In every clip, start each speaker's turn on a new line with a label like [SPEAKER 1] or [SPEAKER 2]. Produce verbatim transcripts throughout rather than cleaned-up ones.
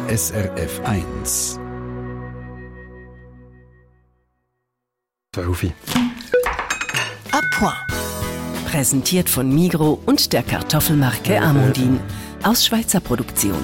[SPEAKER 1] S R F eins. zwölf.
[SPEAKER 2] A point. Präsentiert von Migros und der Kartoffelmarke Amundin aus Schweizer Produktion.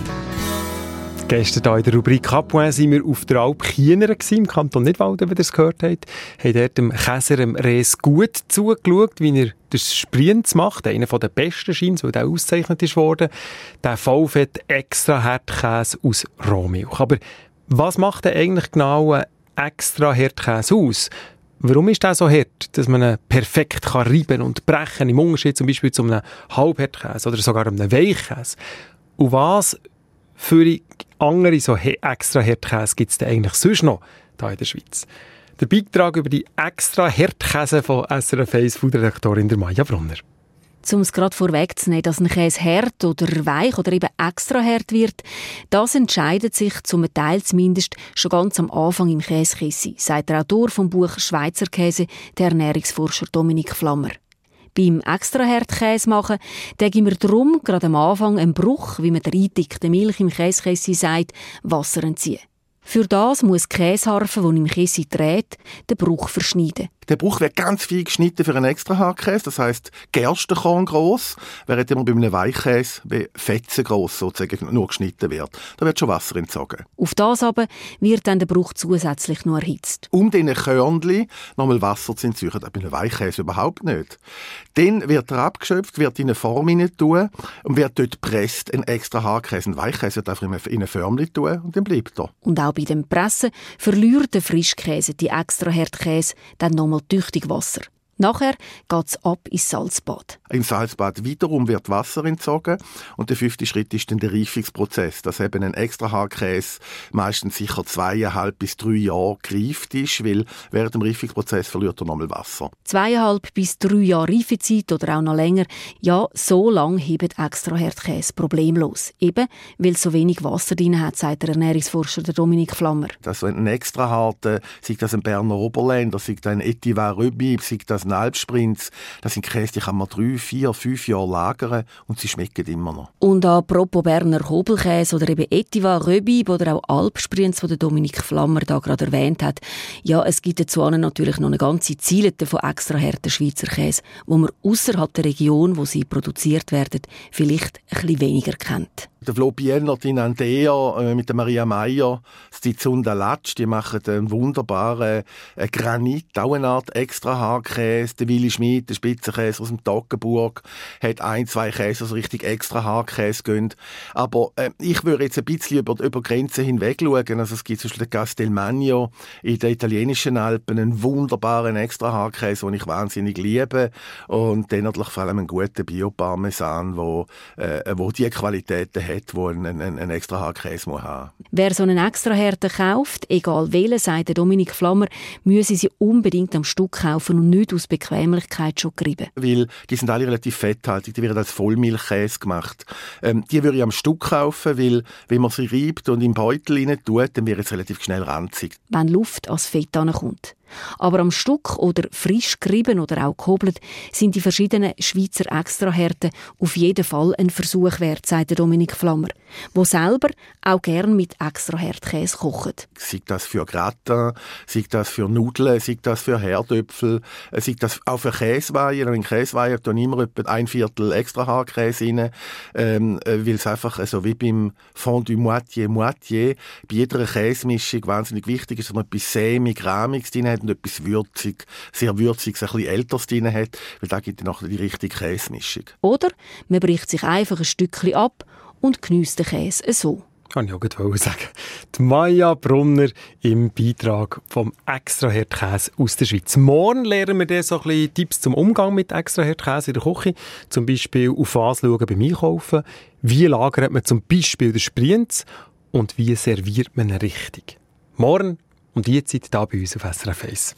[SPEAKER 3] Gestern hier in der Rubrik «A point» waren wir auf der Alp Chieneren im Kanton Nidwalden, wie ihr es gehört habt. Haben dort dem Käser, dem Res, gut zugeschaut, wie er das Sprienz macht. Einer der besten scheint, weil der ausgezeichnet ist worden. Der Vollfett extra Hartkäse aus Rohmilch. Aber was macht denn eigentlich genau ein extra Hartkäse aus? Warum ist der so hart, dass man ihn perfekt kann reiben und brechen, im Unterschied zum Beispiel zu einem Halbhartkäse oder sogar einem Weichkäse? Und was für andere so extra Hartkäse gibt es denn eigentlich sonst noch hier in der Schweiz? Der Beitrag über die extra Hartkäse von S R F eins Foodredaktorin Maja Brunner.
[SPEAKER 4] Um es gerade vorwegzunehmen, dass ein Käse hart oder weich oder eben extra hart wird, das entscheidet sich zum Teil zumindest schon ganz am Anfang im Käsekissi, sagt der Autor vom Buch «Schweizer Käse», der Ernährungsforscher Dominik Flammer. Beim extra hart Käse machen, denken wir darum gerade am Anfang einen Bruch, wie man der eindickten Milch im Käsekissi sagt, Wasser entziehen. Für das muss die Käseharfe, die im Kissi dreht, den Bruch verschneiden.
[SPEAKER 5] Der Bruch wird ganz viel geschnitten für einen extra Hartkäse, das heisst Gerstenkorn gross, während immer bei einem Weichkäse wie Fetzen gross sozusagen nur geschnitten wird. Da wird schon Wasser entzogen.
[SPEAKER 4] Auf das aber wird dann der Bruch zusätzlich noch erhitzt.
[SPEAKER 5] Um diese Körnchen nochmal Wasser zu entziehen, bei einem Weichkäse überhaupt nicht. Dann wird er abgeschöpft, wird in eine Form hinein tun und wird dort gepresst, ein extra Hartkäse. Ein Weichkäse wird einfach in eine Förmchen tun und dann bleibt er.
[SPEAKER 4] Und auch bei dem Pressen verliert der Frischkäse, die extra Hartkäse, dann nochmal tüchtig Wasser. Nachher geht es ab ins Salzbad.
[SPEAKER 5] Im Salzbad wiederum wird Wasser entzogen und der fünfte Schritt ist dann der Reifungsprozess, dass eben ein extra Hartkäse meistens sicher zweieinhalb bis drei Jahre gereift ist, weil während dem Reifungsprozess verliert er nochmal Wasser.
[SPEAKER 4] Zweieinhalb bis drei Jahre Reifezeit oder auch noch länger, ja, so lange hebt extra Hartkäse problemlos. Eben, weil es so wenig Wasser drin hat, sagt der Ernährungsforscher der Dominik Flammer.
[SPEAKER 5] Also ein extra harter, sei das ein Berner Oberländer, sei das ein Etivar Röbi, sei das ein Alpsprinz, das sind Käse, die kann man drei, vier, fünf Jahre lagern und sie schmecken immer noch.
[SPEAKER 4] Und apropos Berner Hobelkäse oder eben Etivar Röbi oder auch Alpsprinz, den Dominik Flammer da gerade erwähnt hat, ja, es gibt dazu natürlich noch eine ganze Zielete von extra harten Schweizer Käse, wo man ausserhalb der Region, wo sie produziert werden, vielleicht ein bisschen weniger kennt.
[SPEAKER 5] Der Flo Biener, die Nandea, äh, mit der Maria Meyer, die Zunda Latsch, die machen einen wunderbaren äh, Granit, auch eine Art extra Hartkäse. Der Willi Schmid, der Spitzenkäse aus dem Toggenburg, hat ein, zwei Käse, also richtig extra Hartkäse gehen. Aber äh, ich würde jetzt ein bisschen über, über Grenzen hinweg schauen. Also es gibt zum Beispiel den Castelmagno in den italienischen Alpen, einen wunderbaren extra Hartkäse, den ich wahnsinnig liebe. Und dann natürlich vor allem einen guten Bio-Parmesan, wo, äh, wo die Qualitäten hat, wo ein, ein, ein extra Hartkäse haben muss.
[SPEAKER 4] Wer so einen extra Härte kauft, egal welchen, sagt Dominik Flammer, müsse sie unbedingt am Stück kaufen und nicht aus Bequemlichkeit schon gerieben.
[SPEAKER 5] Weil die sind alle relativ fetthaltig, die werden als Vollmilchkäse gemacht. Ähm, die würde ich am Stück kaufen, weil wenn man sie reibt und im Beutel rein tut, dann wird es relativ schnell ranzig.
[SPEAKER 4] Wenn Luft als Fett ankommt. Aber am Stück oder frisch gerieben oder auch gehobelt sind die verschiedenen Schweizer Extrahärten auf jeden Fall ein Versuch wert, sagt Dominik Flammer, der selber auch gern mit Extrahärtkäse kocht.
[SPEAKER 5] Sei das für Gratin, sei das für Nudeln, sei das für Herdöpfel, sei das auch für Käseweihe. In Käseweihe tue ich immer etwa ein Viertel extra Hartkäse rein, ähm, weil es einfach so also wie beim Fondue Moitié-Moitié bei jeder Käsemischung wahnsinnig wichtig ist, dass man etwas sämig-rahmiges drin hat und etwas würzig, sehr würziges, ein bisschen älteres drin hat, weil da gibt es nachher die richtige Käsemischung.
[SPEAKER 4] Oder man bricht sich einfach ein Stückchen ab und geniesst den Käse so.
[SPEAKER 3] Kann ich auch sagen. Die Maja Brunner im Beitrag vom Extra-Herdkäse aus der Schweiz. Morgen lernen wir dann so ein bisschen Tipps zum Umgang mit Extra-Herdkäse in der Küche. Zum Beispiel auf was schauen beim Einkaufen. Wie lagert man zum Beispiel den Sprienz und wie serviert man ihn richtig. Morgen und die Zeit hier bei uns auf S R F eins.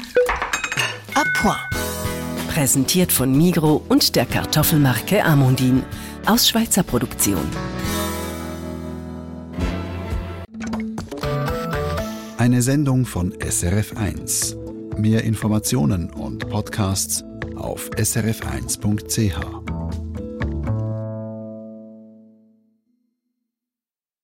[SPEAKER 2] A point. Präsentiert von Migros und der Kartoffelmarke Amundin aus Schweizer Produktion.
[SPEAKER 1] Eine Sendung von S R F eins. Mehr Informationen und Podcasts auf s r f eins punkt c h.